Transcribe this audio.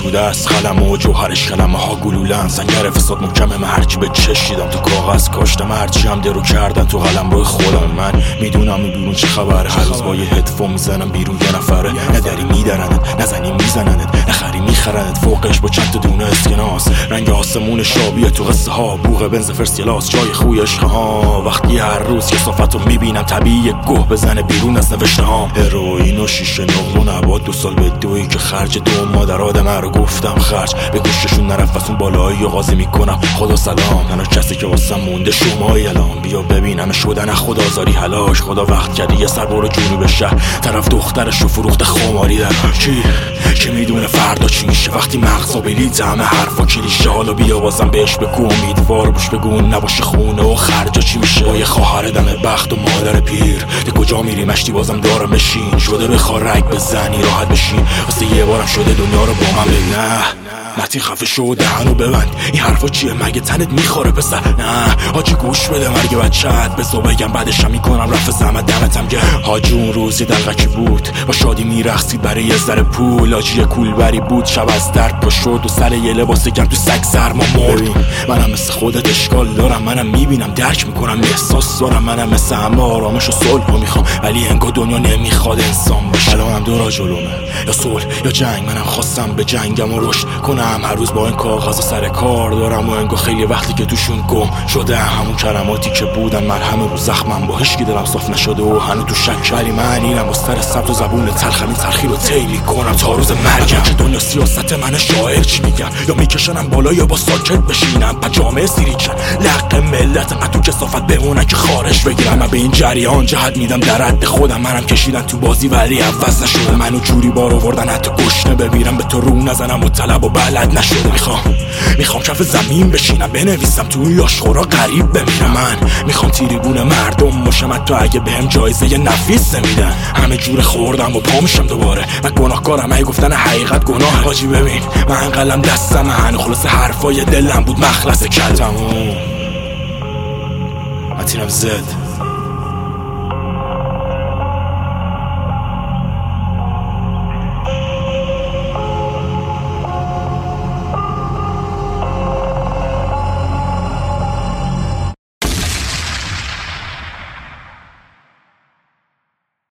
توده است قلم و جوهرش کلمه ها گلولن زنگر فساد محکمه من هرچی به چشیدم تو کاغذ کاشتم هرچی هم درو کردن تو قلم روی خودم من میدونم این بیرون چه خبره هر روز با یه هدفون میزنم بیرون یه نفره نداری میدرنت نزنی میزننت نخری میخرنت فوقش با چند تا دونه اسکناس رنگ آسمون شابیه تو قصه ها بوغ بنز فرسیلاس جای خوی عشق ها وقتی هر روز کثافت رو میبینم طبیعی گوه بزنه بیرون از نوشته هام هروئین و شیشه نقل و نبات 2 سال به دویی که خرج دو مادر آدم رو گفتم خرج به گوششون نرفت از اون بالایی و قاضی میکنم خدا سلام تنها کسی که واسم مونده شمایی الان بیا ببینم شدن خدازاری حلاش خدا وقت کردی یه سر برو جنوب شهر طرف دخترش رو فروخته خماری در کی میدونه فردا چی میشه وقتی مغزا بلیت همه حرفا کلیشه حالا بیا بازم بهش بگو امیدوار باش بگو نباشه خونه و خرجا چی میشه با یه خواهر دم بخت و مادر پیر ده کجا میری مشتی بازم دارم بشین شده بخواه رگ بزنی راحت بشین واسه یه بارم شده دنیا رو با من ببین نه متین خفه شو دهنو ببند این حرفا چیه مگه تنت میخوره پسر نه حاجی گوش بده مرگ بچت بزا بگم بعدشم میکنم رفت زحمت دمتم گرم حاجی اون روزی دلغکی بود با شادی میرقصید برای یه ذره پول حاجی کولبری بود شب از درد پا شد و سر یه لباس گرم تو سگ سرما مرد منم مثل خودت اشکال دارم منم میبینم درک میکنم احساس دارم منم مثل همه آرامش و صلح میخوام ولی انگار دنیا نمیخواد انسان بشه الانم دورا جلومه یا صلح یا جنگ منم خواستم به جنگم و رشد کنم هر روز با این کاغذ سر کار دارم و انگار خیلی وقتی که توشون گم شده همون کلماتی که بودن مرهم رو زخمم با هیچکی دلم صاف نشده و هنوز تو شک ولی من اینم از سر سبز و زبون تلخ تلخی رو طی کنم تا روز مرگم که دنیا سیاست من شاعر چی میگن یا میکشنم بالا یا با ساکت بشینم پجامه سیریکن لق ملت انقدر تو کثافت بمونن که خارش بگیرم من به این جریان جهت میدم در حد خودم منم کشیدن تو بازی ولی عوض نشده منو جوری بار آوردن حتی گشنه بمیرم به تو رو نزنم و طلب و بلد نشده میخوام کف زمین بشینم بنویسم تو اون لاشخورا غریب بمیرم من میخوام تیریبون مردم باشم حتی اگه بهم جایزه نفیس نمیدن همه جور خوردم و پا میشم دوباره من گناهکارم ای گفتن حقیقت گناه حاجی ببین من قلم دستم هنو خلاص حرفای دلم بود مخلص کلمو متینم زد